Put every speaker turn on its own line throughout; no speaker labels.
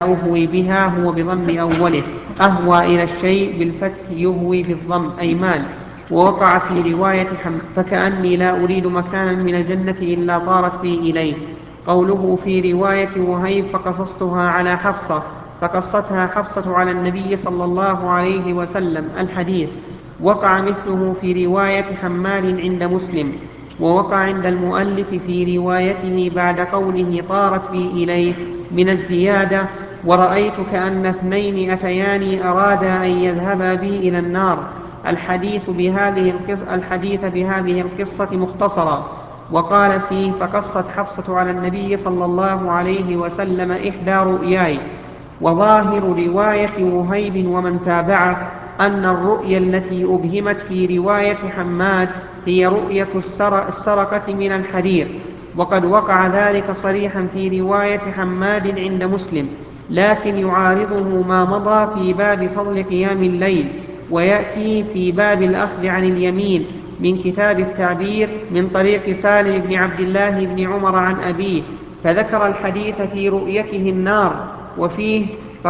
أهوي بها هو بضم أوله، أهوى إلى الشيء بالفتح يهوي بالضم أي مال. ووقع في رواية فكأني لا أريد مكانا من الجنة إلا طارت بي إليه. قوله في رواية وهيب فقصصتها على حفصة، فقصتها حفصة على النبي صلى الله عليه وسلم الحديث. وقع مثله في رواية حماد عند مسلم. ووقع عند المؤلف في روايته بعد قوله طارت بي إليه من الزيادة ورأيت كأن اثنين أتياني أرادا أن يذهبا بي إلى النار الحديث بهذه القصة مختصرا. وقال فيه فقصت حفصة على النبي صلى الله عليه وسلم إحدى رؤياي. وظاهر رواية وهيب ومن تابعه أن الرؤيا التي أبهمت في رواية حماد هي رؤية السرقة من الحرير. وقد وقع ذلك صريحا في رواية حماد عند مسلم، لكن يعارضه ما مضى في باب فضل قيام الليل، ويأتي في باب الأخذ عن اليمين من كتاب التعبير من طريق سالم بن عبد الله بن عمر عن أبيه، فذكر الحديث في رؤيته النار وفيه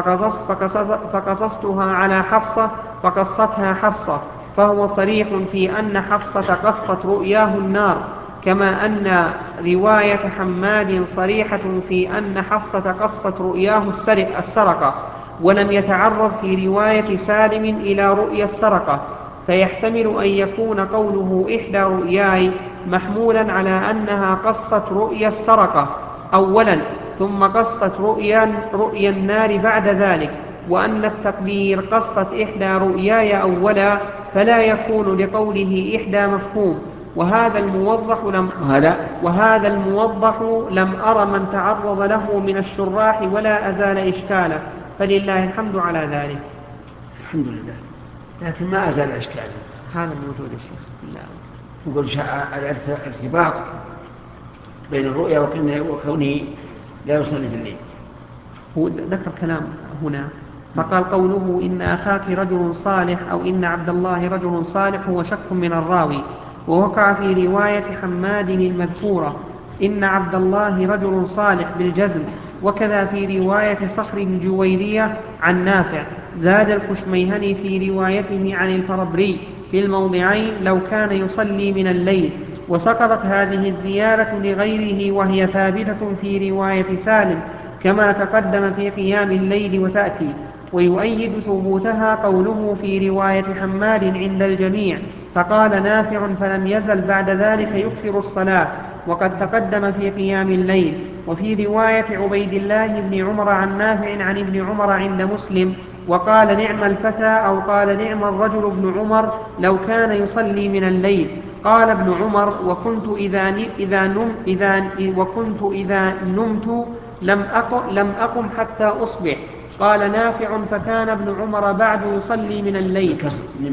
فقصصتها على حفصة فقصتها حفصة، فهو صريح في أن حفصة قصت رؤياه النار، كما أن رواية حماد صريحة في أن حفصة قصت رؤياه السرقة، ولم يتعرض في رواية سالم إلى رؤيا السرقة، فيحتمل أن يكون قوله إحدى رؤياي محمولا على أنها قصت رؤيا السرقة أولا ثم قصت رؤيا النار بعد ذلك، وأن التقدير قصت إحدى رؤياي أولا، فلا يكون لقوله إحدى مفهوم. وهذا الموضح لم أر من تعرض له من الشراح ولا أزال إشكاله، فلله الحمد على ذلك.
الحمد لله، لكن ما أزال إشكاله.
هذا موجود الشيخ. لا
يقول الارتباط بين الرؤيا وكونه لا يصلي في الليل.
هو ذكر كلام هنا فقال قوله إن أخاك رجل صالح أو إن عبد الله رجل صالح هو شك من الراوي. ووقع في رواية حماد المذكورة إن عبد الله رجل صالح بالجزم، وكذا في رواية صخر الجويرية عن نافع. زاد الكشميهني في روايته عن الفربري في الموضعين لو كان يصلي من الليل، وسقطت هذه الزيارة لغيره وهي ثابتة في رواية سالم كما تقدم في قيام الليل وتأتي. ويؤيد ثبوتها قوله في رواية حماد عند الجميع فقال نافع فلم يزل بعد ذلك يكثر الصلاة، وقد تقدم في قيام الليل. وفي رواية عبيد الله بن عمر عن نافع عن ابن عمر عند مسلم وقال نعم الفتى أو قال نعم الرجل ابن عمر لو كان يصلي من الليل. قال ابن عمر وكنت إذا نمت لم أقم حتى أصبح. قال نافع فكان ابن عمر بعد يصلي من الليل.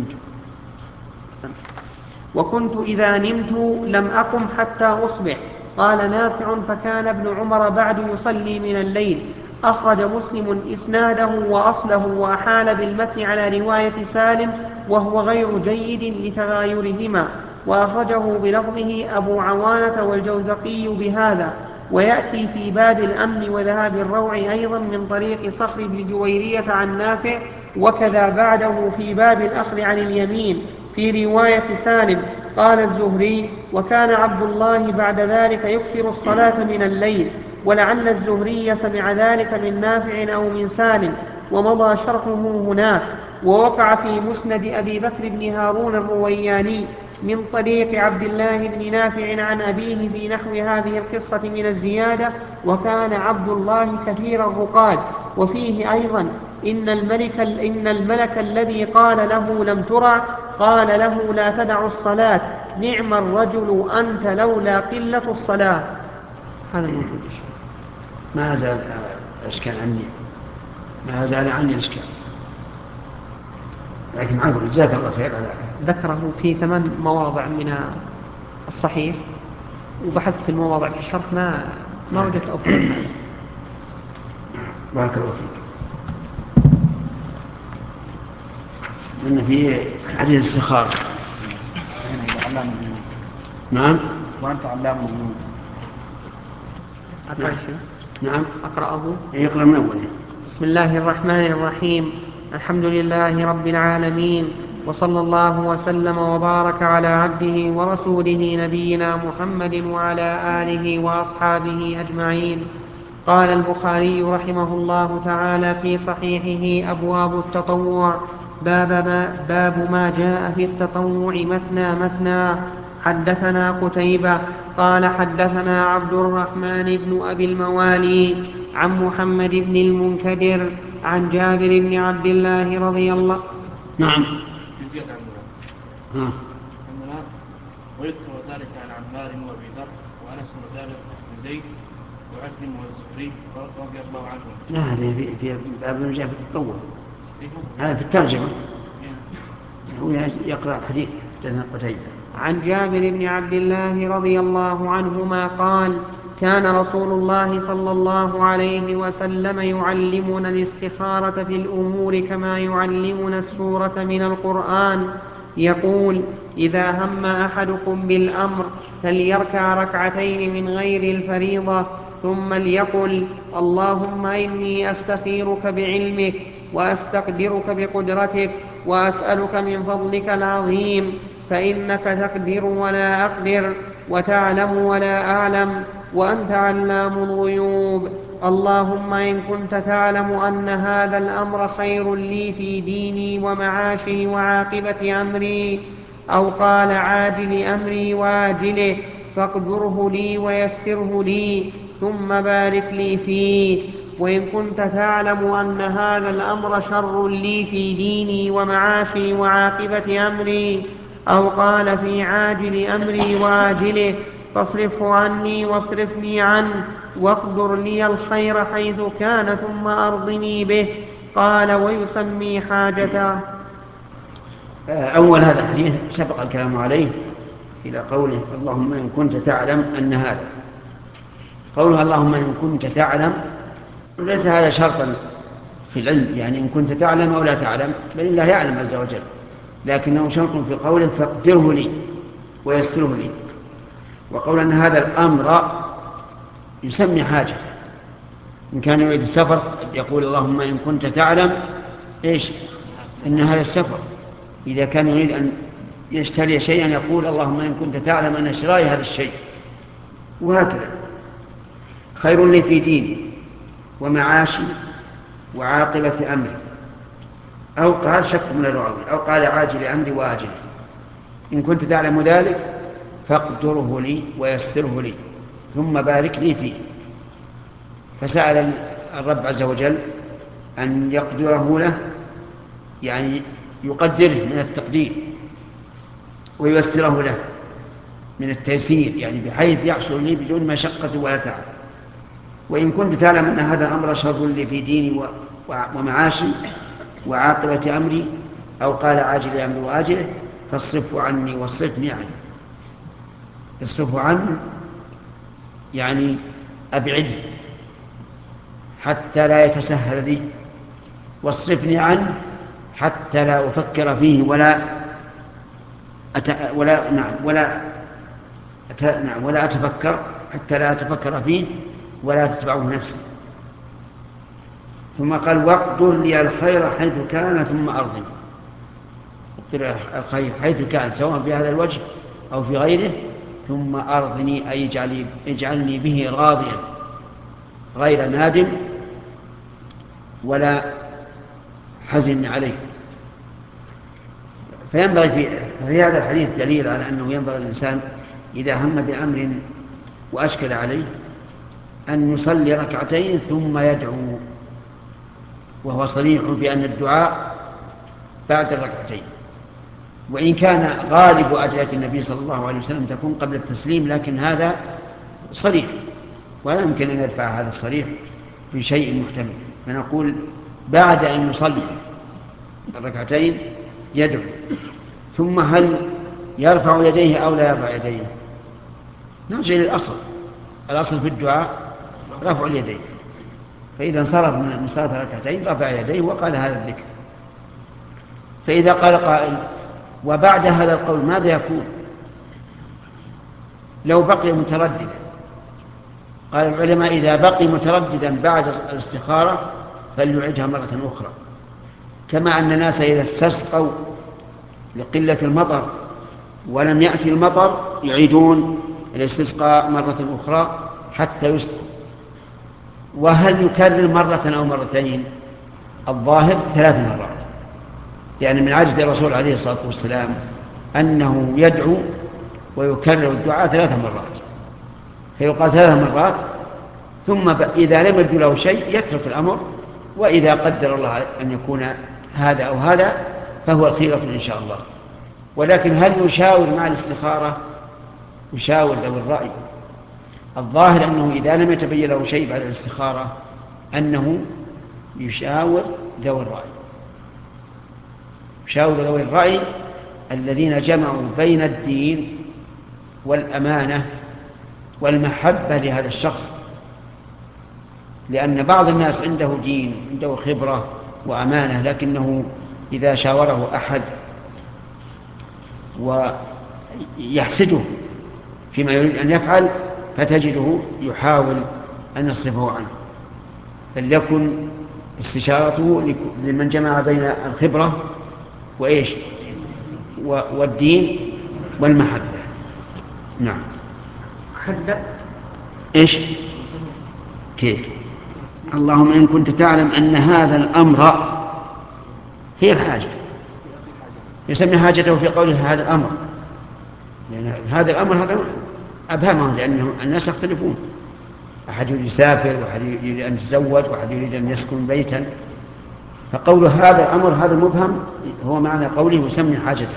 وكنت إذا نمت لم أقم حتى أصبح. قال نافع فكان ابن عمر بعد يصلي من الليل. أخرج مسلم إسناده وأصله وأحال بالمتن على رواية سالم وهو غير جيد لتغايرهما، وأخرجه بلفظه أبو عوانة والجوزقي بهذا. ويأتي في باب الأمن وذهاب الروع أيضا من طريق صخر بن جويرية عن نافع، وكذا بعده في باب الأخذ عن اليمين في رواية سالم. قال الزهري وكان عبد الله بعد ذلك يكثر الصلاة من الليل، ولعل الزهري سمع ذلك من نافع أو من سالم، ومضى شرحه هناك. ووقع في مسند أبي بكر بن هارون الروياني من طريق عبد الله بن نافع عن أبيه في نحو هذه القصة من الزيادة وكان عبد الله كثير الرقاد. وفيه أيضا إن الملك الذي قال له لم ترع قال له لا تدع الصلاة، نعم الرجل أنت لولا قلة الصلاة. هذا موجود الشيء.
ما زال الإشكال عني، ما زال عني الإشكال، لكن معقول جزاك الله خير على
ذكره في 8 مواضع من الصحيح، وبحث في المواضع في الشرح ما وجدت أفضل من هذا.
بارك الله فيك. إن في حديث الاستخارة. نعم.
وأنت علام الغيوب.
أقرأ شيء.
نعم.
أقرأه.
يقرأ من أوله.
بسم الله الرحمن الرحيم. الحمد لله رب العالمين، وصلى الله وسلم وبارك على عبده ورسوله نبينا محمد وعلى آله وأصحابه أجمعين. قال البخاري رحمه الله تعالى في صحيحه: أبواب التطوع. باب ما جاء في التطوع مثنى مثنى. حدثنا قتيبة قال حدثنا عبد الرحمن بن أبي الموالي عن محمد بن المنكدر عن جابر بن عبد الله رضي الله.
نعم. ويذكر ذلك عن عمار وابي ذر وانس بن ثابت بن زيد وعكرمة والزهري رضي الله عنهم.
لا، هذه في باب جاء في التطوع، هذا في الترجمة. هو يقرأ الحديث قتيبة
عن جابر بن عبد الله رضي الله عنهما قال: كان رسول الله صلى الله عليه وسلم يعلمنا الاستخارة في الأمور كما يعلمنا السورة من القرآن. يقول: إذا هم أحدكم بالأمر فليركع ركعتين من غير الفريضة، ثم ليقل: اللهم إني أستخيرك بعلمك وأستقدرك بقدرتك وأسألك من فضلك العظيم، فإنك تقدر ولا أقدر وتعلم ولا أعلم وأنت علام الغيوب. اللهم إن كنت تعلم أن هذا الأمر خير لي في ديني ومعاشي وعاقبة أمري، أو قال عاجل أمري وآجله، فاقدره لي ويسره لي ثم بارك لي فيه. وإن كنت تعلم أن هذا الأمر شر لي في ديني ومعاشي وعاقبة أمري، أو قال في عاجل أمري وآجله، فاصرفه عني واصرفني عنه، واقدر لي الخير حيث كان ثم أرضني به. قال: ويسمي حاجته.
أول هذا الحديث سبق الكلام عليه إلى قوله: اللهم إن كنت تعلم أن هذا. قولها اللهم إن كنت تعلم ليس هذا شرطا في العلم، يعني إن كنت تعلم أو لا تعلم، بل الله يعلم عز وجل، لكنه شرط في قوله فاقدره لي ويسره لي. وقول أن هذا الأمر يسمي حاجة. إن كان يريد السفر يقول اللهم إن كنت تعلم إيش إن هذا السفر. إذا كان يريد أن يشتري شيئا يقول اللهم إن كنت تعلم أن شراي هذا الشيء. وهكذا خير لي في ديني ومعاشي وعاقبة أمري، أو قال شك من الراوي، أو قال عاجل أمري وآجله. إن كنت تعلم ذلك فاقدره لي ويسره لي ثم بارك لي فيه. فسأل الرب عز وجل أن يقدره له، يعني يقدره من التقدير، وييسره له من التيسير، يعني بحيث يحصل لي بدون مشقة ولا تعب. وإن كنت تعلم أن هذا الأمر شر لي في ديني ومعاشي وعاقبة أمري، أو قال عاجل أمري وآجله، فاصرفه عني واصرفني عنه. اصرفه عنه يعني أبعده حتى لا يتسهل لي، واصرفني عنه حتى لا أفكر فيه ولا أتفكر، حتى لا أتفكر فيه ولا تتبعه نفسي. ثم قال واقدر لي الخير حيث كان ثم أرضني. اقدر الخير حيث كان سواء في هذا الوجه أو في غيره، ثم أرضني أي اجعلني به راضيا غير نادم ولا حزن عليه. فينبغي في هذا الحديث دليل على أنه ينبغي الإنسان إذا هم بأمر وأشكل عليه أن يصلي ركعتين ثم يدعو، وهو صريح بأن الدعاء بعد الركعتين. وإن كان غالب أدعية النبي صلى الله عليه وسلم تكون قبل التسليم، لكن هذا صريح ولا يمكن أن يدفع هذا الصريح في شيء محتمل، فنقول بعد أن يصلي الركعتين يدعو. ثم هل يرفع يديه أو لا يرفع يديه؟ نرجع للأصل. الأصل في الدعاء رفع اليدين، فإذا انصرف من صلاة ركعتين رفع يديه وقال هذا الذكر. فإذا قال قائل وبعد هذا القول ماذا يكون لو بقي مترددا؟ قال العلماء إذا بقي مترددا بعد الاستخارة فليعدها مرة أخرى، كما أن الناس إذا استسقوا لقلة المطر ولم يأتي المطر يعيدون الاستسقاء مرة أخرى حتى يسقوا. وهل يكرر مرة أو مرتين؟ الظاهر 3 مرات، يعني من عادة الرسول عليه الصلاة والسلام أنه يدعو ويكرر الدعاء 3 مرات، فيقال 3 مرات، ثم إذا لم يبدو له شيء يترك الأمر، وإذا قدر الله أن يكون هذا أو هذا فهو الخيرة إن شاء الله. ولكن هل يشاور مع الاستخارة؟ يشاور ذوي الرأي. الظاهر أنه إذا لم يتبين له شيء بعد الاستخارة أنه يشاور ذوي الرأي، يشاور ذوي الرأي الذين جمعوا بين الدين والأمانة والمحبة لهذا الشخص، لأن بعض الناس عنده دين، عنده خبرة وأمانة، لكنه إذا شاوره أحد ويحسده فيما يريد أن يفعل فتجده يحاول أن يصرفه عنه. فليكن استشارته لمن جمع بين الخبرة وإيش والدين والمحبة. نعم. إيش كيف؟ اللهم إن كنت تعلم أن هذا الأمر هي الحاجة، يسمي حاجته في قوله هذا الأمر، لأن هذا الأمر هذا أبهمه، لأن الناس يختلفون، أحد يريد يسافر، وأحد يريد أن يتزوج، وأحد يريد أن يسكن بيتا، فقوله هذا الأمر هذا مبهم هو معنى قوله يسمي حاجته.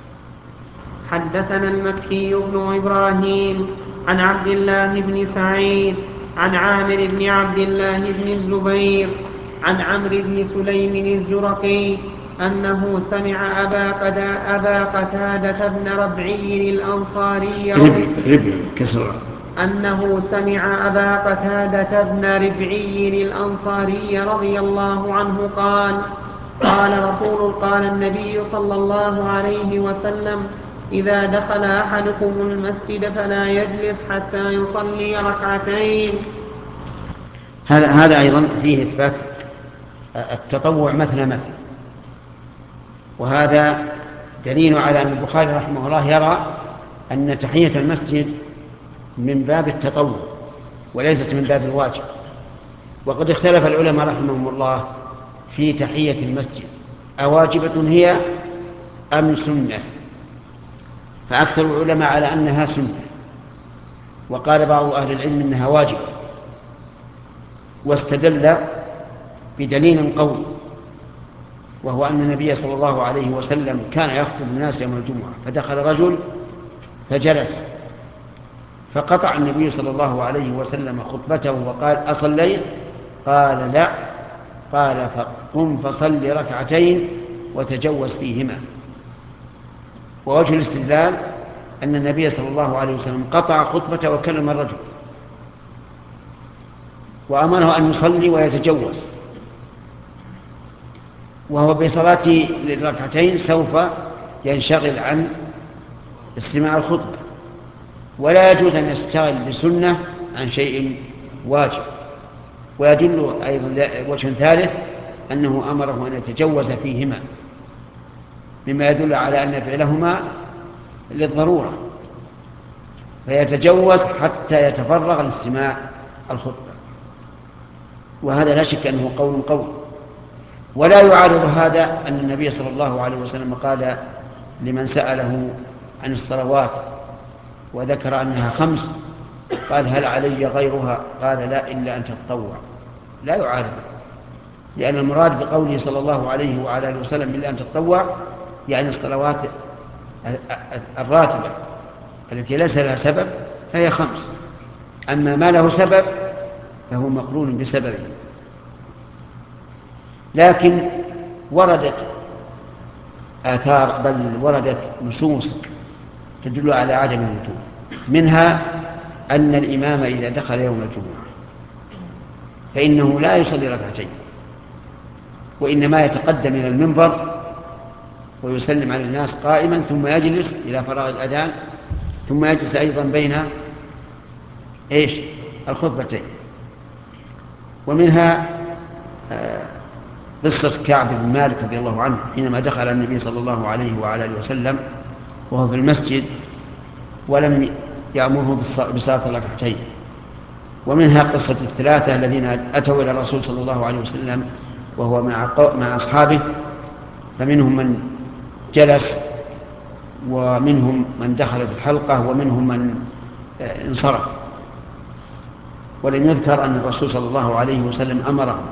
حدثنا المكي بن إبراهيم عن عبد الله بن سعيد عن عامر بن عبد الله بن الزبير عن عمرو بن سليم الزرقي أنه سمع أبا قتادة بن ربعي الأنصاري أنه سمع أبا قتادة بن ربعي الأنصاري رضي الله عنه قال قال النبي صلى الله عليه وسلم إذا دخل أحدكم المسجد فلا يجلس حتى يصلي ركعتين.
هذا أيضا فيه إثبات التطوع مثل، وهذا دليل على أن البخاري رحمه الله يرى أن تحية المسجد من باب التطوع وليست من باب الواجب. وقد اختلف العلماء رحمهم الله في تحية المسجد أواجبة هي أم سنة، فأكثر العلماء على أنها سنة، وقال بعض أهل العلم أنها واجبة، واستدل بدليل قوي، وهو أن النبي صلى الله عليه وسلم كان يخطب الناس يوم الجمعة، فدخل رجل فجلس، فقطع النبي صلى الله عليه وسلم خطبته وقال أصليت؟ قال لا، قال فقم فصل ركعتين وتجوز فيهما. ووجه الاستدلال أن النبي صلى الله عليه وسلم قطع خطبته وكلم الرجل وأمره أن يصلي ويتجوز، وهو بصلاته للركعتين سوف ينشغل عن استماع الخطبة، ولا يجوز أن يشتغل بسنة عن شيء واجب. ويدل أيضا وجه ثالث أنه أمره أن يتجوز فيهما، مما يدل على أن فعلهما للضرورة، فيتجوز حتى يتفرغ لاستماع الخطبة، وهذا لا شك أنه قول قوي. ولا يعارض هذا أن النبي صلى الله عليه وسلم قال لمن سأله عن الصلوات وذكر أنها 5 قال هل علي غيرها؟ قال لا إلا أن تتطوع. لا يعارض، لأن المراد بقوله صلى الله عليه وعلى آله وسلم إلا أن تتطوع يعني الصلوات الراتبة التي ليس لها سبب فهي 5، أما ما له سبب فهو مقرون بسببه. لكن وردت آثار، بل وردت نصوص تدل على عدم الوجوب، منها أن الإمام إذا دخل يوم الجمعة فإنه لا يصلي ركعتين، وإنما يتقدم إلى المنبر ويسلم على الناس قائما، ثم يجلس إلى فراغ الأذان، ثم يجلس أيضا بين الخطبتين. ومنها قصة كعب بن مالك رضي الله عنه حينما دخل النبي صلى الله عليه وعلى آله وسلم وهو في المسجد ولم يأمره بصلاة الركعتين. ومنها قصة الثلاثة الذين أتوا إلى الرسول صلى الله عليه وسلم وهو مع أصحابه، فمنهم من جلس ومنهم من دخل في الحلقة ومنهم من انصرف، ولم يذكر أن الرسول صلى الله عليه وسلم أمرهم.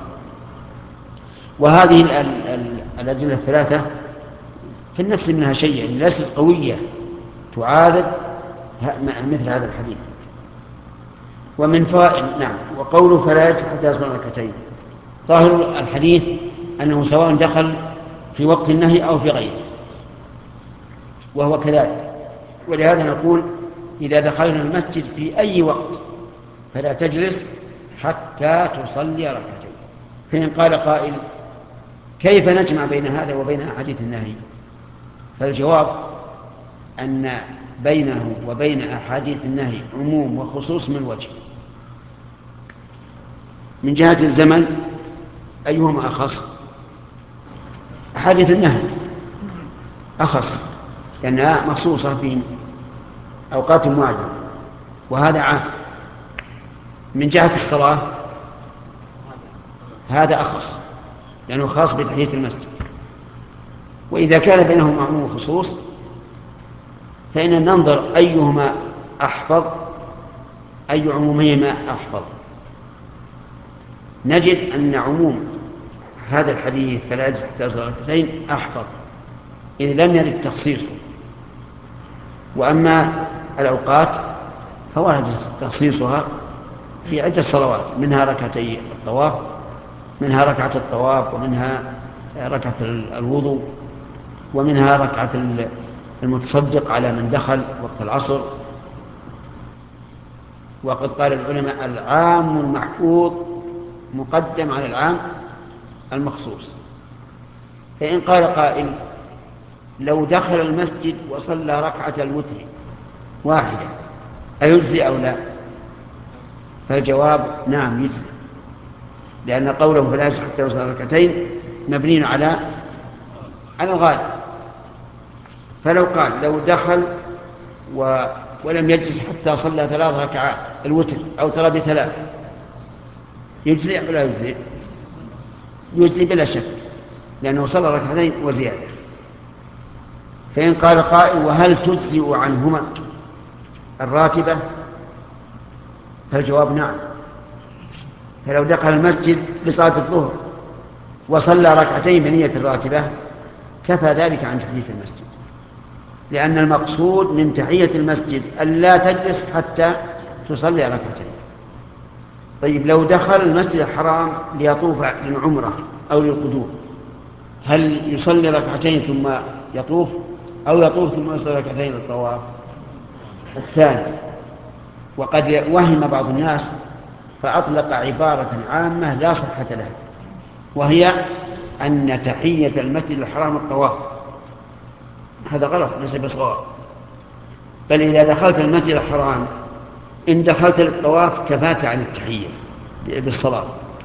وهذه الأدلة الثلاثة في النفس منها شيء، يعني ليست قوية تعارض مثل هذا الحديث. ومن فائد نعم. وقوله فلا يجلس حتى يصلي ركعتين، ظاهر الحديث أنه سواء دخل في وقت النهي أو في غيره، وهو كذلك. ولهذا نقول إذا دخلنا المسجد في أي وقت فلا تجلس حتى تصلي ركعتين. فإن قال قائل كيف نجمع بين هذا وبين أحاديث النهي؟ فالجواب أن بينه وبين أحاديث النهي عموم وخصوص من وجه. من جهة الزمن أيهما أخص؟ أحاديث النهي أخص لأنها مخصوصة في أوقات معينة، وهذا عام. من جهة الصلاة هذا أخص لأنه خاص بتحية المسجد. وإذا كان بينهما عموم وخصوص فإن ننظر أيهما أحفظ، أي عمومهما أحفظ. نجد أن عموم هذا الحديث فلا يجلس حتى يصلي ركعتين أحفظ، إذ لم يرد تخصيصه. وأما الأوقات فورد تخصيصها في عدة صلوات، منها ركعتي الطواف، منها ركعة الطواف، ومنها ركعة الوضوء، ومنها ركعة المتصدق على من دخل وقت العصر. وقد قال العلماء العام المحفوظ مقدم على العام المخصوص. فإن قال قائل لو دخل المسجد وصلى ركعة الوتر واحدة أيجزي أو لا؟ فالجواب نعم يجزي، لأن قوله فلا يجزي حتى يصلي ركعتين مبني على الغالب. فلو قال لو دخل ولم يجلس حتى صلى 3 ركعات الوتر أو ترى ب3 يجزي أو لا يجزي؟ يجزي بلا شك، لأنه صلى ركعتين وزيادة. فإن قال قائل وهل تجزئ عنهما الراتبة؟ فالجواب نعم. فلو دخل المسجد لصلاة الظهر وصلى ركعتين بنية الراتبة كفى ذلك عن تحية المسجد، لأن المقصود من تحية المسجد ألا تجلس حتى تصلي ركعتين. طيب لو دخل المسجد الحرام ليطوف للعمرة أو للقدوم، هل يصلي ركعتين ثم يطوف أو يطوف ثم يصلي ركعتين للطواف؟ الثاني. وقد وهم بعض الناس فأطلق عبارة عامة لا صحة لها، وهي أن تحية المسجد الحرام الطواف. هذا غلط ليس بصواب، بل إذا دخلت المسجد الحرام إن دخلت للطواف كفاك عن التحية بالصلاة،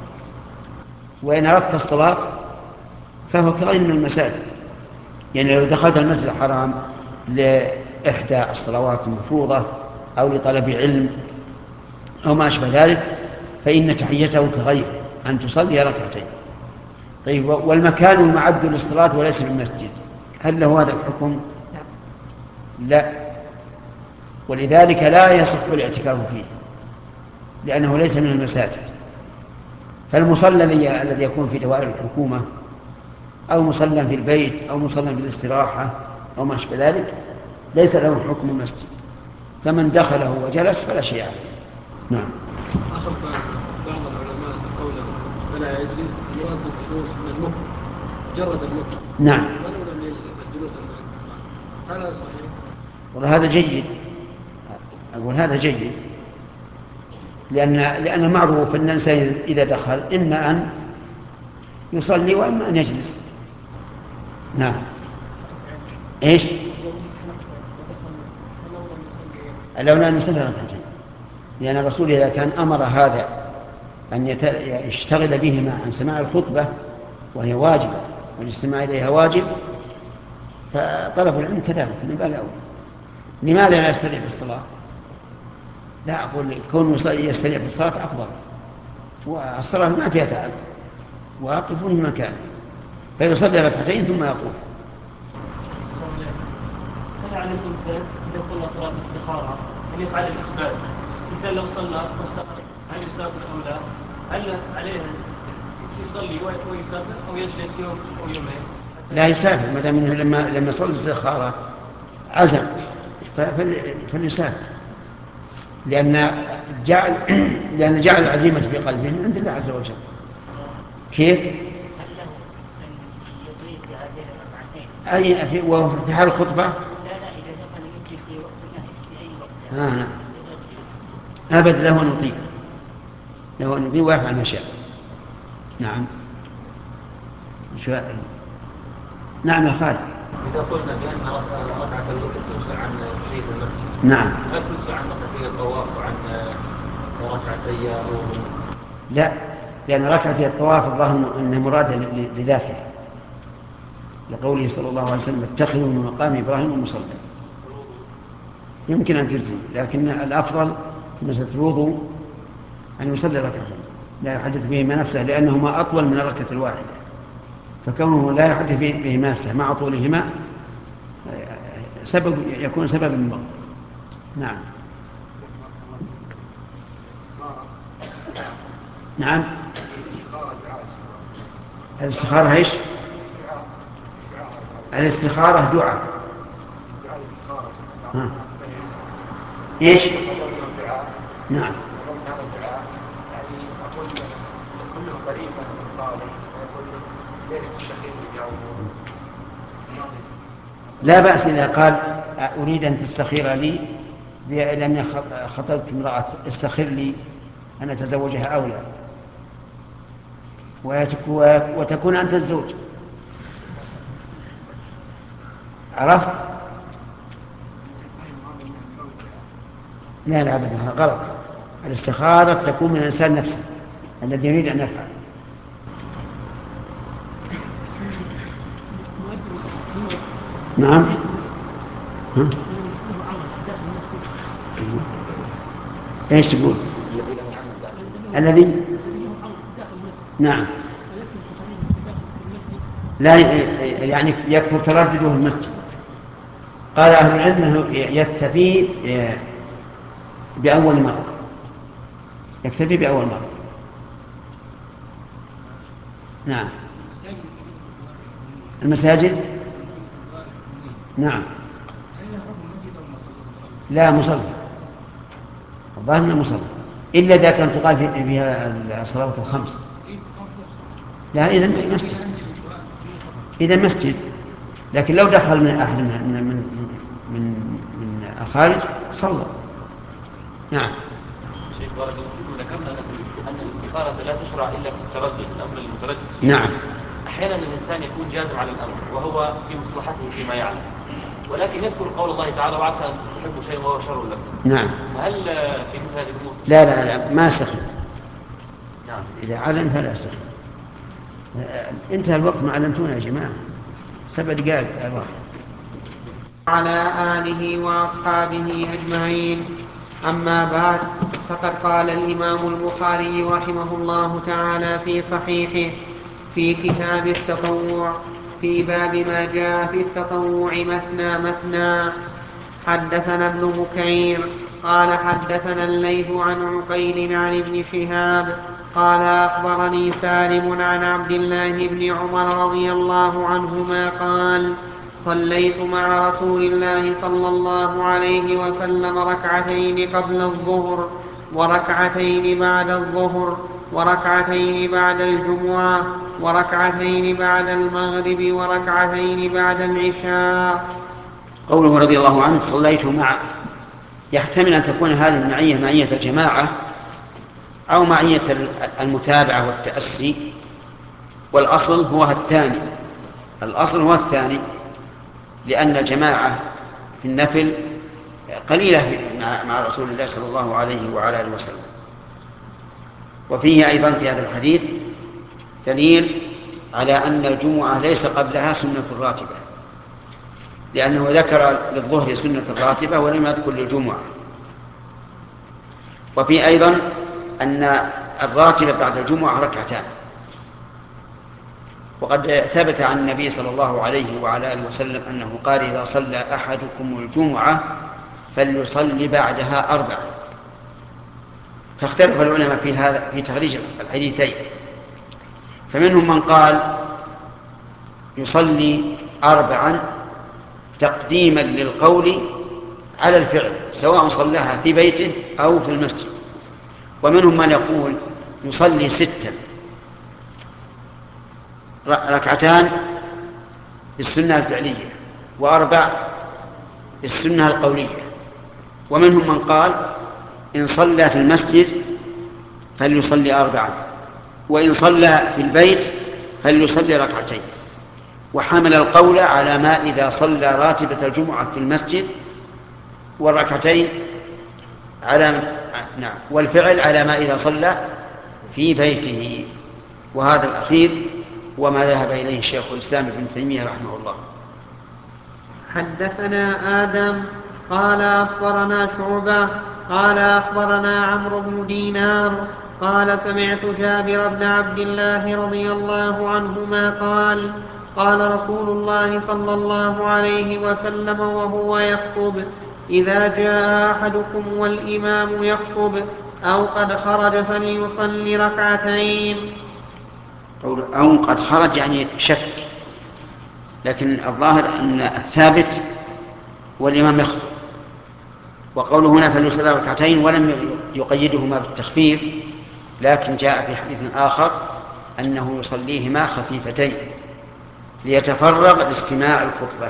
وإن أردت الصلاة فهو كغير من المساجد. يعني لو دخلت المسجد الحرام لإحدى الصلوات المفروضة أو لطلب علم أو ما أشبه ذلك فإن تحيته كغير أن تصلي ركعتين. طيب والمكان المعد للصلاة وليس بالمسجد هل له هذا الحكم؟ لا، ولذلك لا يصح الاعتكاف فيه لأنه ليس من المساجد. فالمصلى الذي يكون في دوائر الحكومة أو مصلى في البيت أو مصلى في الاستراحة أو ما أشبه ذلك ليس له حكم المسجد، فمن دخله وجلس فلا شيء عليه. نعم.
أخذ بعض العلماء قوله فلا يجلس يراد الجلوس من المكر، مجرد المكر.
نعم.
ولو لم يجلس الجلوس هذا صحيح؟
والله هذا جيد، أقول هذا جيد، لأن المعروف أن الإنسان إذا دخل إما أن يصلي وإما أن يجلس. نعم. إيش؟ لو لم يصلي ركعتين، لأن الرسول إذا كان أمر هذا أن يشتغل بهما عن سماع الخطبة وهي واجبة والاستماع إليها واجب، فطلب العلم كذلك من باب أولى. لماذا لا يستريح في الصلاة؟ لا أقول كون يستريح في الصلاة أفضل، والصلاة ما فيها تعب، واقف في مكانه فيصلي ركعتين ثم يقول.
هل على الإنسان إذا صلى صلاة الاستخارة أن يفعل الأسباب؟ مثل لو صلى واستخار هل يسافر أو لا؟ هل عليه يصلي ويسافر أو يجلس يوم أو يومين؟
لا يسافر، ما دام لما صلى الاستخارة عزم فليسافر، لأن جعل العزيمة في قلبه من عند الله عز وجل. كيف؟ أي في حال الخطبة؟ أبد له أن يطيع ويفعل ما شاء. نعم. نعم يا خالد.
إذا قلنا بأن ركعة الوتر توسع عن تحية المسجد،
نعم،
هل توسع عن ركعتي الطواف وعن ركعتي
لا، لأن ركعتي الطواف الظاهر أنها مرادة لذاته، لقوله صلى الله عليه وسلم اتخذوا من مقام إبراهيم مصلى. يمكن أن تجزي، لكن الأفضل في مسألة الوضوء أن يصلي ركعتين لا يحدث بهما نفسه، لأنهما أطول من الركعة الواحدة، فكونه لا يحدث بهما نفسه مع طولهما يكون سببا للمرض. نعم. نعم. الاستخارة ايش؟ الاستخارة دعاء. ايش؟ نعم. لا بأس إذا قال أريد أن تستخير لي لأني خطبت امرأة استخير لي أن أتزوجها أو لا، وتكون أنت الزوج. عرفت؟ لا أبدا، هذا غلط. الاستخارة تكون من الإنسان نفسه الذي يريد أن يفعل. نعم. ايش تقول؟ الذي نعم، لا يعني يكثر تردده في المسجد. قال أهل العلم أنه يكتفي بأول مرة، يكتفي بأول مرة. نعم. المساجد نعم. لا مصلى، الظاهر انه مصلى، الا اذا كانت تقال فيها الصلوات الخمس. لا اذا مسجد، اذا مسجد. لكن لو دخل من احد من الخارج صلى. نعم.
شيخ بارك الله فيكم، ذكرنا ان الاستخارة لا تشرع الا في التردد، الامر المتردد فيه.
نعم.
احيانا الانسان يكون جازم على الامر وهو في مصلحته فيما يعلم، ولكن يذكر قول الله تعالى وعسى ان تحبوا شيئا وهو شر لكم.
نعم.
هل في مثل هذه الامور؟
لا ما استخير.
نعم.
اذا عزم فلا استخير. انتهى الوقت، ما علمتونا يا جماعه. 7 دقائق الواحد.
على آله وأصحابه أجمعين. أما بعد، فقد قال الإمام البخاري رحمه الله تعالى في صحيحه في كتاب التطوع في باب ما جاء في التطوع مثنى مثنى: حدثنا ابن بكير قال حدثنا الليث عن عقيل عن ابن شهاب قال أخبرني سالم عن عبد الله بن عمر رضي الله عنهما قال: صليت مع رسول الله صلى الله عليه وسلم ركعتين قبل الظهر وركعتين بعد الظهر وركعتين بعد الجمعة وركعتين بعد المغرب وركعتين بعد العشاء.
قوله رضي الله عنه صليت مع، يحتمل أن تكون هذه المعية معية الجماعة أو معية المتابعة والتأسي، والأصل هو الثاني. الأصل هو الثاني، لأن الجماعة في النفل قليلة مع رسول الله صلى الله عليه وعلى آله وسلم. وفيه أيضا في هذا الحديث دليل على أن الجمعة ليس قبلها سنة راتبة، لأنه ذكر للظهر سنة راتبة ولم يذكر للجمعة. وفي أيضا أن الراتبة بعد الجمعة ركعتان، وقد ثبت عن النبي صلى الله عليه وعلى آله وسلم أنه قال: إذا صلى أحدكم الجمعة فليصلي بعدها 4. فاختلف العلماء في هذا في تخريج الحديثين، فمنهم من قال يصلي 4 تقديما للقول على الفعل سواء صلاها في بيته أو في المسجد، ومنهم من يقول يصلي 6 ركعتان بالسنة الفعلية و4 بالسنة القولية، ومنهم من قال إن صلى في المسجد فليصلي 4، وإن صلى في البيت فليصلي 2. وحمل القول على ما إذا صلى راتبة الجمعة في المسجد، والركعتين والفعل على ما إذا صلى في بيته. وهذا الأخير وما ذهب إليه شيخ الإسلام ابن تيمية رحمه الله.
حدثنا آدم قال أخبرنا شعبة قال أخبرنا عمرو بن دينار قال سمعت جابر بن عبد الله رضي الله عنهما قال: قال رسول الله صلى الله عليه وسلم وهو يخطب: إذا جاء أحدكم والإمام يخطب أو قد خرج فليصلي 2.
أو قد خرج يعني شك، لكن الظاهر أن الثابت والإمام يخطب. وقوله هنا فليصلي 2 ولم يقيدهما بالتخفيف، لكن جاء في حديث آخر أنه يصليهما خفيفتين ليتفرغ لاستماع الخطبة.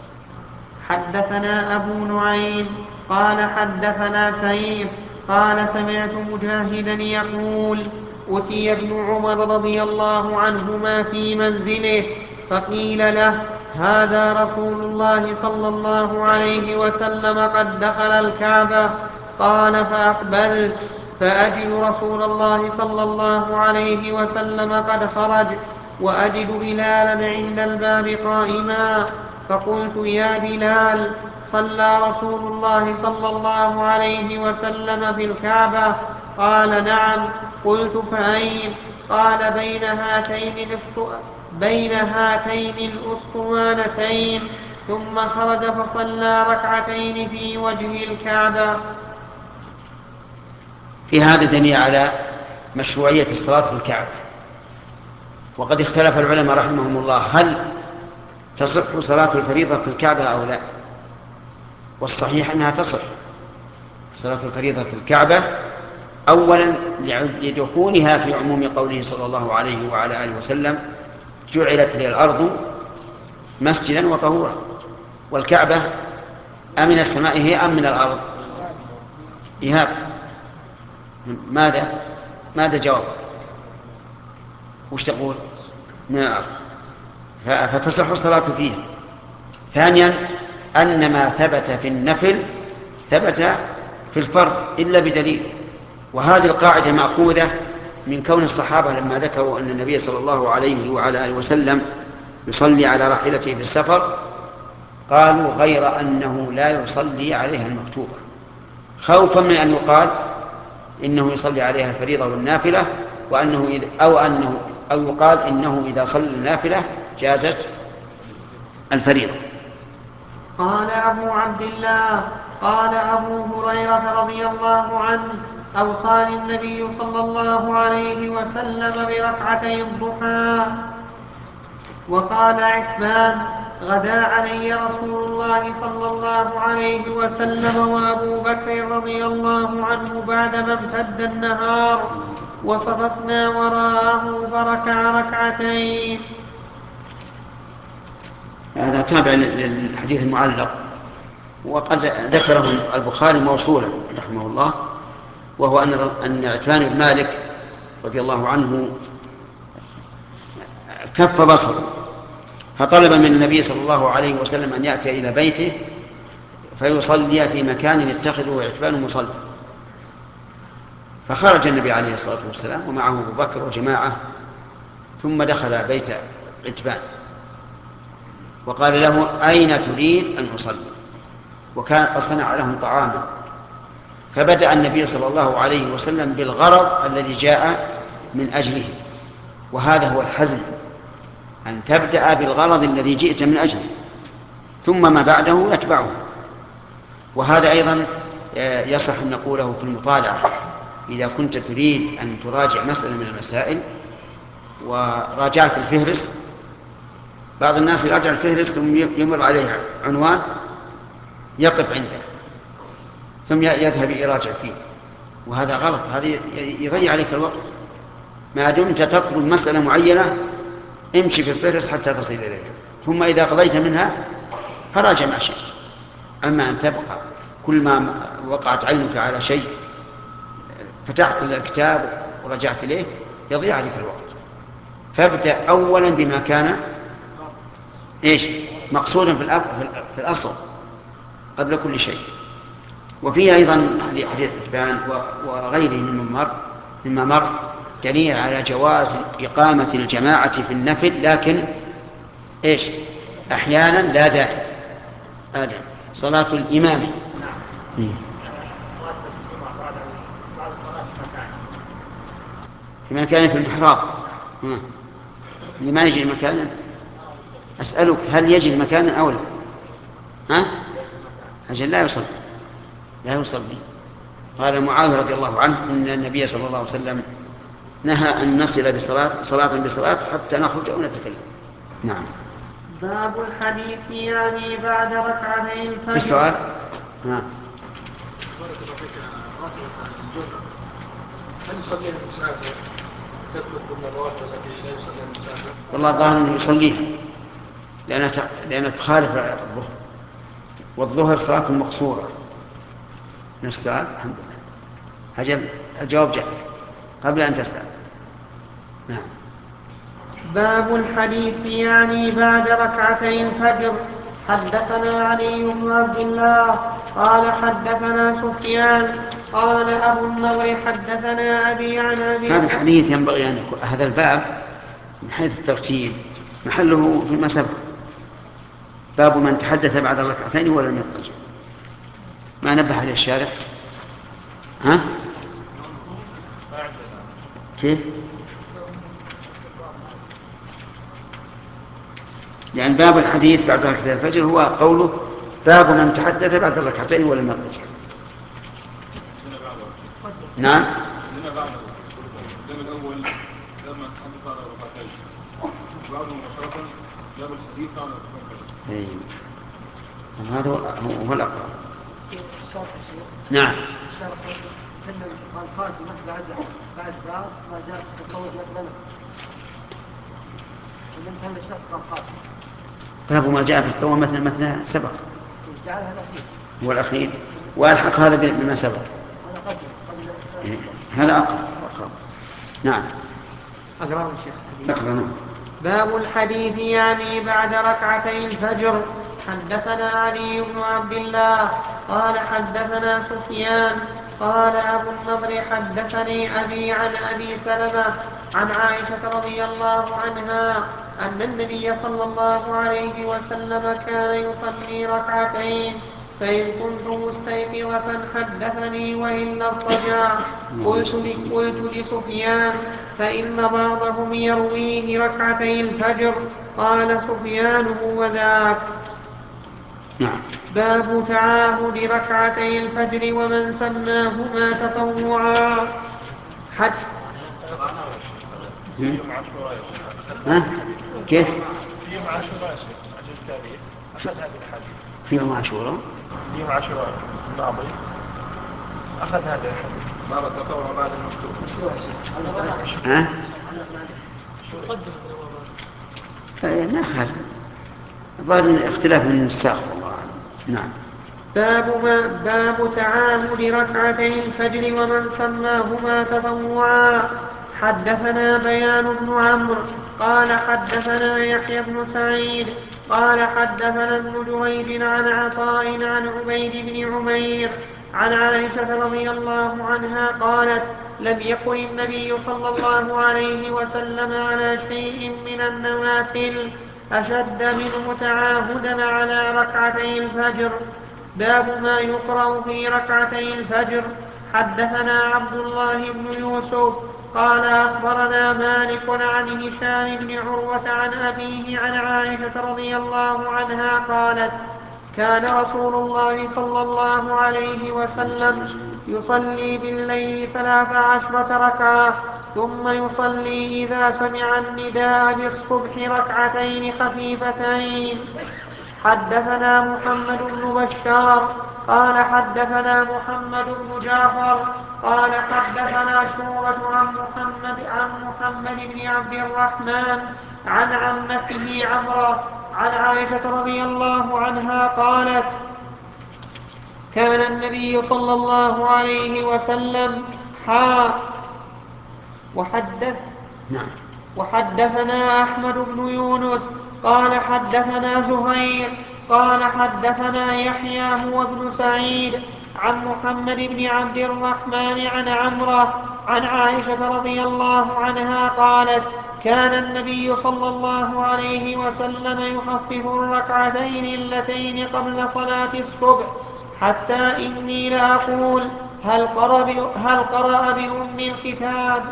حدثنا أبو نعيم قال حدثنا سعيد قال سمعت مجاهدا يقول: أتي ابن عمر رضي الله عنهما في منزله فقيل له: هذا رسول الله صلى الله عليه وسلم قد دخل الكعبة. قال: فأقبلت فأجد رسول الله صلى الله عليه وسلم قد خرج، وأجد بلالا عند الباب قائما، فقلت: يا بلال، صلى رسول الله صلى الله عليه وسلم في الكعبة؟ قال: نعم. قلت: فأين؟ قال: بين هاتين الأسطوانتين. ثم خرج فصلى 2 في وجه الكعبة.
في هذا دليل على مشروعية الصلاة في الكعبة. وقد اختلف العلماء رحمهم الله هل تصح صلاة الفريضة في الكعبة أو لا، والصحيح أنها تصح صلاة الفريضة في الكعبة، أولا لدخولها في عموم قوله صلى الله عليه وعلى آله وسلم: جعلت لي الأرض مسجدا وطهورا. والكعبة أمن السماء هي أم من الأرض؟ إيهاب، ماذا جواب؟ وش تقول؟ من الأرض، فتصح الصلاة فيها. ثانيا أن ما ثبت في النفل ثبت في الفرض إلا بدليل، وهذه القاعدة مأخوذة من كون الصحابة لما ذكروا أن النبي صلى الله عليه وعلى آله وسلم يصلي على راحلته في السفر قالوا: غير أنه لا يصلي عليها المكتوبة، خوفا من أن يقال إنه يصلي عليها الفريضة والنافلة، أو يقال إنه إذا صلى النافلة جازت الفريضة.
قال أبو عبد الله: قال أبو هريرة رضي الله عنه: أوصاني النبي صلى الله عليه وسلم ب2 الضحى. وقال عتبان: غدا علي رسول الله صلى الله عليه وسلم وأبو بكر رضي الله عنه بعدما امتد النهار، وصففنا وراءه فركع 2.
هذا تابع للحديث المعلق، وقد ذكره البخاري موصولا رحمه الله، وهو أن عتبان بن مالك رضي الله عنه كف بصره فطلب من النبي صلى الله عليه وسلم أن يأتي إلى بيته فيصلي في مكان يتخذه عتبان مصلى. فخرج النبي عليه الصلاة والسلام ومعه أبو بكر وجماعة ثم دخل بيت قتبان وقال له: أين تريد أن أصلي؟ وكان قد صنع لهم طعاما. فبدأ النبي صلى الله عليه وسلم بالغرض الذي جاء من أجله، وهذا هو الحزم، أن تبدأ بالغرض الذي جئت من أجله ثم ما بعده يتبعه. وهذا أيضا يصح أن نقوله في المطالعة. إذا كنت تريد أن تراجع مسألة من المسائل وراجعت الفهرس، بعض الناس يراجع الفهرس ثم يمر عليه عنوان يقف عنده ثم يذهب يراجع فيه، وهذا غلط، هذا يضيع عليك الوقت. ما دمت تطلب مسألة معينة امشي في الفهرس حتى تصل إليها، ثم إذا قضيت منها فراجع ما شئت. أما أن تبقى كل ما وقعت عينك على شيء فتحت الكتاب ورجعت إليه يضيع عليك الوقت. فابدأ أولا بما كان مقصودا في الأصل قبل كل شيء. وفيه أيضا حديث قتبان وغيره مما مر دليل على جواز إقامة الجماعة في النفل، لكن أحيانا لا داعي. صلاة الإمام في مكان في المحراب لما يجري مكانا. أسألك هل يجري مكانا أو لا؟ أجل لا يصلي. قال معاذ رضي الله عنه إن النبي صلى الله عليه وسلم نهى أن نصل صلاة حتى نخرج أو نتكلم. نعم.
باب الحديث يعني بعد ركعتي الفجر.
السؤال نعم.
هل يصليها المسافر؟ تثبت بالمرات التي لا يصليها المسافر؟
والله الظاهر أنه يصليها لأنها تخالف الظهر، والظهر صلاة مقصورة. نسأل الحمد لله. أجل الجواب جاء قبل أن تسأل. نعم.
باب الحديث يعني بعد ركعتي الفجر. حدثنا علي بن عبد الله قال حدثنا سفيان قال أبو النضر حدثنا أبي عن أبي.
هذا الحديث ينبغي أن يكون هذا الباب من حيث الترتيب محله فيما سبق. باب من تحدث بعد الركعتين ولم يضطجع. ما نبه عليه الشارع؟ ها؟ كيف؟ يعني باب الحديث بعد ركعتي الفجر هو قوله باب من تحدث بعد الركعتين ولم يضطجع. نعم. هذا هو الأقرب. نعم. باب ما جاء في الطوى مثلا سبق هو الأخير وألحق هذا بما سبق. هذا أقرب. نعم.
أقرأ الشيخ.
أقرأ.
باب الحديث يعني بعد ركعتي الفجر. حدثنا علي بن عبد الله قال حدثنا سفيان قال أبو النضر حدثني أبي عن أبي سلمة عن عائشة رضي الله عنها أن النبي صلى الله عليه وسلم كان يصلي ركعتين فإن كنت مستيقظة حدثني وإلا اضطجع. قلت لسفيان فإن بعضهم يرويه ركعتي الفجر. قال سفيان هو ذاك.
نعم.
باب تعاهد ركعتي الفجر ومن سماهما تطوعا.
كيف؟
في يوم عاشوراء عجل التاريخ أخذ هذه الحديث.
في يوم عاشوراء
عاشوراء الماضي أخذ هذا الحديث. باب التطوع بعد المكتوب.
ما خالف. الظاهر اختلاف من النساخ والله. نعم.
باب تعاهد ركعتي الفجر ومن سماهما تطوعا. حدثنا بيان بن عمرو قال حدثنا يحيى بن سعيد قال حدثنا ابن جريج عن عطاء عن عبيد بن عمير عن عائشة رضي الله عنها قالت لم يكن النبي صلى الله عليه وسلم على شيء من النوافل أشد منه تعاهدا على ركعتي الفجر. باب ما يقرأ في ركعتي الفجر. حدثنا عبد الله بن يوسف قال أخبرنا مالك عن هشام بن عروة عن أبيه عن عائشة رضي الله عنها قالت كان رسول الله صلى الله عليه وسلم يصلي بالليل 13 ركعة ثم يصلي إذا سمع النداء بالصبح ركعتين خفيفتين. حدثنا محمد بن بشار قال حدثنا محمد بن جعفر قال حدثنا شعبة عن محمد بن عبد الرحمن عن عمته عمرة عن عائشة رضي الله عنها قالت كان النبي صلى الله عليه وسلم وحدثنا أحمد بن يونس قال حدثنا زهير قال حدثنا يحيى هو ابن سعيد عن محمد بن عبد الرحمن عن عمرة عن عائشة رضي الله عنها قالت كان النبي صلى الله عليه وسلم يخفف الركعتين اللتين قبل صلاة الصبح حتى إني لأقول هل قرأ بأم الكتاب.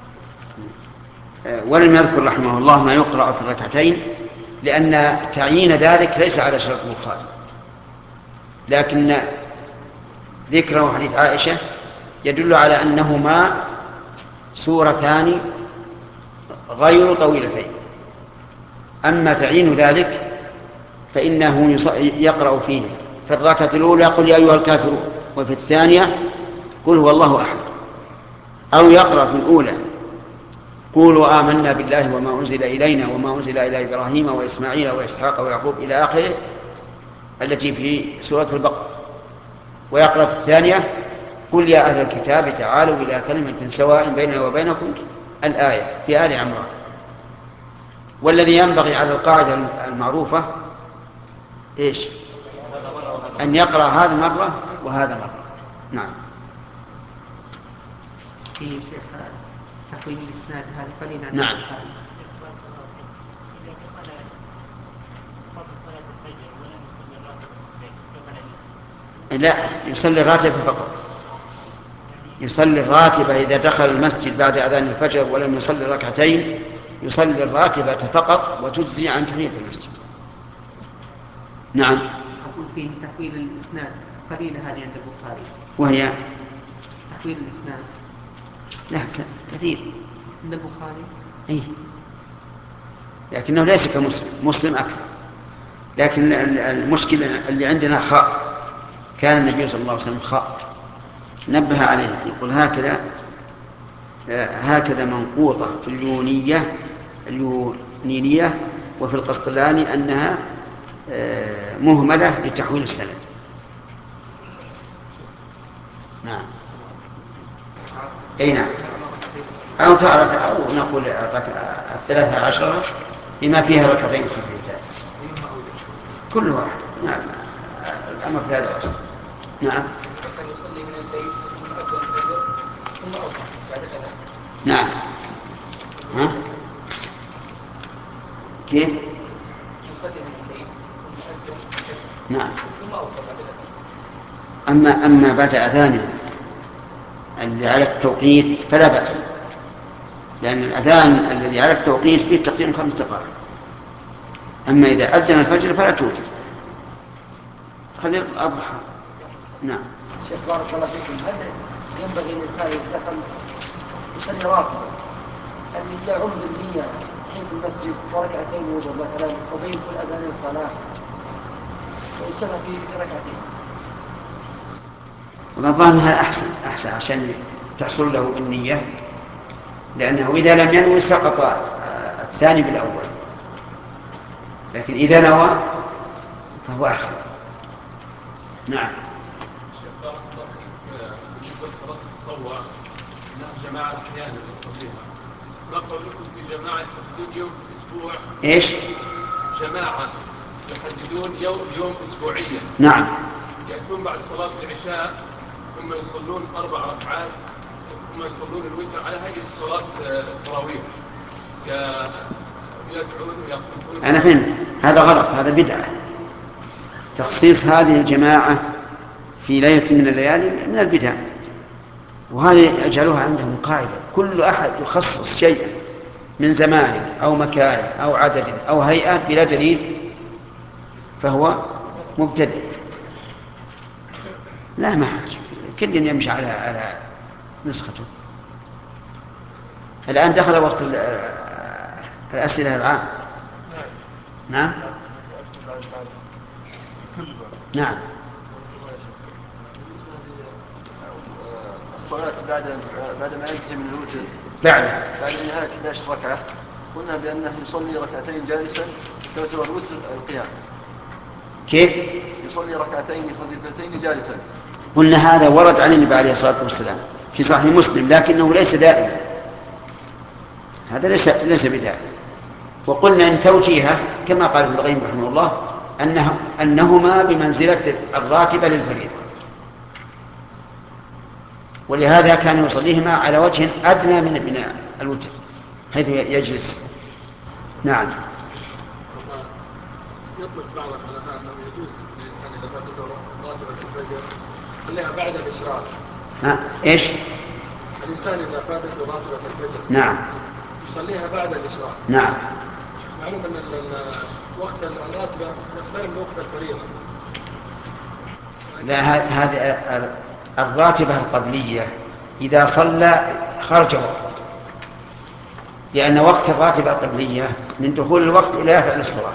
ولم يذكر رحمه الله ما يقرأ في الركعتين لأن تعيين ذلك ليس على شرط البخاري، لكن ذكره حديث عائشة يدل على أنهما سورتان غير طويلتين. أما تعيين ذلك فإنه يقرأ فيه في الركعة الأولى قل يا أيها الكافرون، وفي الثانية قل هو الله أحد، أو يقرأ في الأولى قولوا آمنا بالله وما أنزل إلينا وما أنزل إلى إبراهيم وإسماعيل وإسحاق ويعقوب إلى آخره التي في سورة البقرة، ويقرأ في الثانية قل يا أهل الكتاب تعالوا إلى كلمة سواء بيننا وبينكم الآية في آل عمران. والذي ينبغي على القاعدة المعروفة إيش؟ أن يقرأ هذا مرة وهذا مرة. نعم.
في شيخ تقويم الإسناد هذا قليلا.
نعم. لا، يصلي الراتبة فقط. يصلي الراتبة إذا دخل المسجد بعد أذان الفجر ولم يصلي ركعتين يصلي الراتبة فقط وتجزي عن تحية المسجد. نعم.
أقول فيه تحويل الإسناد قليلة هذه عند البخاري.
وهي
تحويل الإسناد.
لا كثير
عند البخاري.
أي، لكنه ليس كمسلم، مسلم أكثر. لكن المشكلة اللي عندنا خاء، كان النبي صلى الله عليه وسلم خاء نبه عليه، يقول هكذا منقوطة في اليونينية وفي القسطلاني أنها مهملة لتحويل السند. نعم. أي نعم. أو نقول 13 بما فيها ركعتين خفيفتان كل واحد. نعم، الأمر في هذا واسع. نعم. نعم. ها؟ كيف؟ نعم. أما بعد أذانه الذي على التوقيت فلا بأس، لأن الأذان الذي على التوقيت فيه تقديم 5 دقائق. أما إذا أذن الفجر فلا توتر، خلي الأضحى. نعم.
شيخ بارك الله فيكم، هل ينبغي الإنسان يتدخل يصلي راتبا أن يعم بالنية تحية المسجد وركعتين وضوء مثلا وبين كل أذان صلاة ويجتمع في ركعتين؟
والله هذا أحسن عشان تحصل له بالنية، لأنه إذا لم ينوي سقط الثاني بالأول، لكن إذا نوى فهو أحسن. نعم.
بالنسبة لصلاة التطوع إنها جماعة أحيانا يصليها، ما قولكم في جماعة يحددون يوم في الأسبوع؟
إيش؟
جماعة يحددون يوم أسبوعيا.
نعم.
يأتون بعد صلاة العشاء ثم يصلون 4 ركعات هم يصلون الوتر على هيئة صلاة التراويح، يدعون ويقنطون.
أنا فهمت، هذا غلط، هذا بدعة. تخصيص هذه الجماعة في ليلة من الليالي من البدع، وهذه أجعلوها عندهم قاعدة: كل أحد يخصص شيئا من زمان أو مكان أو عدد أو هيئة بلا دليل فهو مبتدع. لا، ما حاجة، كل يمشي على نسخته. الآن دخل وقت الأسئلة العام. نعم نعم.
الصلاة بعد ما ينتهي من الوتر بعد نهاية 11 ركعة، قلنا بأنه يصلي ركعتين جالسا تعتبر الوتر القيام.
كيف؟
يصلي ركعتين خفيفتين جالسا.
قلنا هذا ورد عن النبي عليه الصلاة والسلام في صحيح مسلم، لكنه ليس دائما، هذا ليس بدائم. وقلنا إن توجيهه كما قال ابن القيم رحمه الله أنهما بمنزلة الراتبة للفريضة، ولهذا كان يصليهما على وجه أدنى من الوتر حيث يجلس. نعم.
يطلق بعض العلماء أنه يجوز للإنسان إذا فاتته راتبة الفجر خليها بعد الإشراق.
إيش؟
الإنسان إذا فاتته راتبة الفجر
نعم
يصليها بعد الإشراق.
نعم.
معلوم أن وقت الراتبة يختلف من وقت الفريضة.
لا، هذه الراتبة القبلية إذا صلى خرج وقت، لأن وقت الراتبة القبلية من دخول الوقت إلى فعل الصلاة،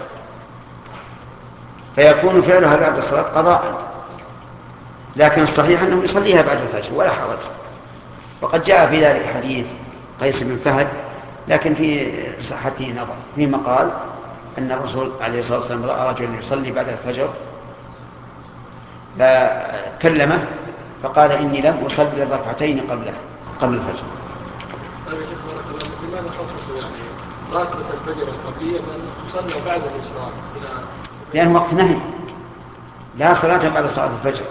فيكون فعلها بعد الصلاة قضاء. لكن الصحيح أنه يصليها بعد الفجر ولا حرج. وقد جاء في ذلك حديث قيس بن فهد، لكن في صحته نظر، فيما قال أن الرسول عليه الصلاة والسلام رأى رجلا يصلي بعد الفجر فكلمه فقال: إني لم أصلي الركعتين قبل الفجر.
طيب يا شيخ بارك الله فيك، لماذا خصصوا يعني راتبة الفجر القبلية بأن تصلى بعد الإشراق؟
لأن وقت نهي، لا صلاة بعد صلاة الفجر.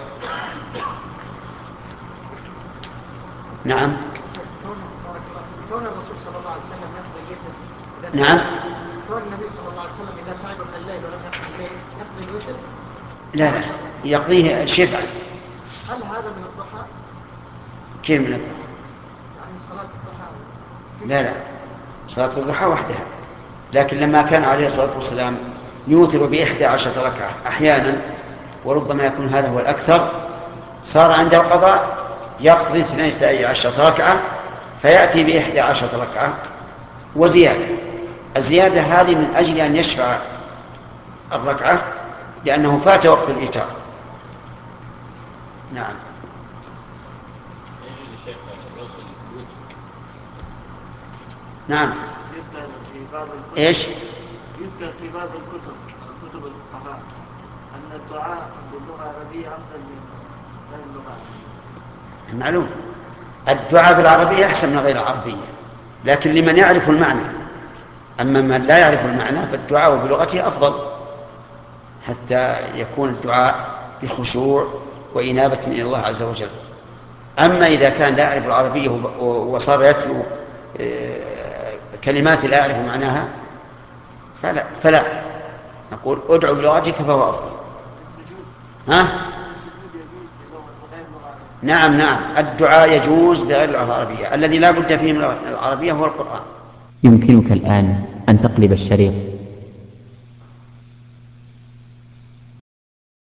نعم.
كون الرسول صلى الله عليه وسلم يقضي الوتر.
نعم.
كون النبي صلى الله عليه وسلم إذا تعب من الليل ولم يقضي الليل يقضي الوتر.
لا يقضيه الشفع.
هل هذا من الضحى؟
كيف من الضحى؟
يعني صلاة الضحى.
لا، صلاة الضحى وحدها. لكن لما كان عليه الصلاة والسلام يوتر ب11 ركعة أحيانا، وربما يكون هذا هو الأكثر، صار عند القضاء يقضي 12 ركعة فيأتي ب11 ركعة وزيادة. الزيادة هذه من أجل أن يشفع الركعة لأنه فات وقت الإيتار. نعم. نعم. ايش؟
يذكر في بعض كتب الفقهاء ان الدعاء باللغه العربيه افضل من غير اللغه العربيه.
معلوم، الدعاء بالعربيه احسن من غير العربيه، لكن لمن يعرف المعنى. اما من لا يعرف المعنى فالدعاء بلغته افضل، حتى يكون الدعاء بخشوع وانابه الى الله عز وجل. اما اذا كان لا يعرف العربيه وصار يتلو كلمات لا يعرف معناها فلا نقول ادعو بلغتك فهو أفضل. نعم الدعاء يجوز بغير اللغة العربية. الذي لا بد فيه من العربية هو القرآن.
يمكنك الآن أن تقلب الشريط